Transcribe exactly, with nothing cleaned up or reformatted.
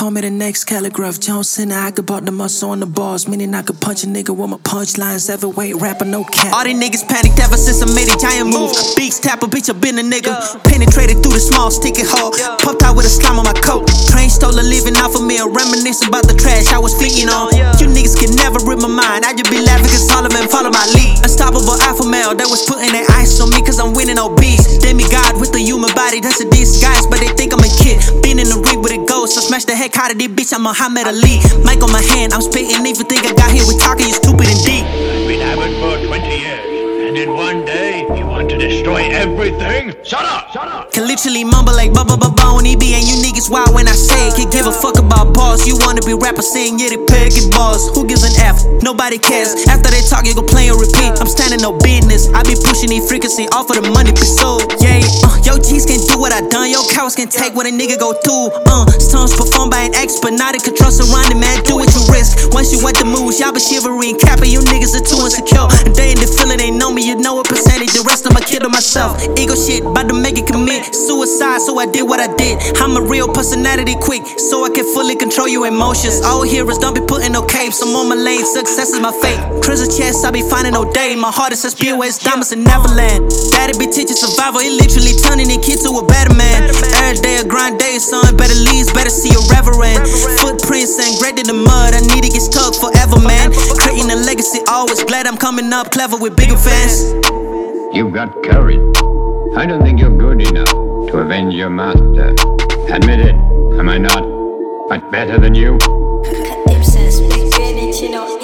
call me the next Calligraph Johnson. I could bought the muscle on the bars, meaning I could punch a nigga with my punchlines. Heavyweight rapper, no cap. All these niggas panicked ever since I made a giant move. Beats tap a bitch, I been a nigga. Penetrated through the small sticky hole. Popped out with a slime on my coat. Train stole a living off of me and reminisce about the trash I was feeding on. You niggas can never read my mind. I just be laughing cause all of them follow my lead. Unstoppable alpha male that was putting that ice on me cause I'm winning obese. Demigod with a human body, that's a disguise, but they think I'm a kid. Been in the ring with a ghost, I smash the heck out of this bitch, I'm Muhammad Ali. Mic on my hand, I'm spitting, even think I got here with talking, you stupid and deep. I've been avid for twenty years, and in one day, you want to destroy everything? Shut up, shut up! Can literally mumble like ba ba ba ba on E B, and you niggas wild when I say it. Can't give a fuck about balls, you wanna be rapper saying yeah, they peg it balls. Who gives an F? Nobody cares. After they talk, you go play and repeat. I'm standing no business, I be pushing these frequency off of the money be sold. Yeah, uh, yo G's can do what I done, yo cowards can take what a nigga go through. Uh, songs performed by an expert, not a control surrounding man, do what you risk. Once you want the moves, y'all be shivering, capping, you niggas are too insecure. And they in the feeling, they know me, you know what percentage, the rest of my kid or myself. Ego shit, about to make it commit suicide, so I did what I did. I'm a real personality quick, so I can fully control your emotions. All heroes don't be putting no capes, I'm on my lane, success is my fate. Treasure chest, I be finding no day, my heart is as pure as diamonds in Neverland. Daddy be teaching survival, it literally turning a kid to a better man. Every day a grind day, son, better leaves, better see a reverend. Footprints engraved in the mud, I need to get stuck forever, man. Creating a legacy, always glad I'm coming up clever with bigger fans. You've got courage. I don't think you're good enough to avenge your master. Admit it, am I not much better than you? Cut them sense, big you know.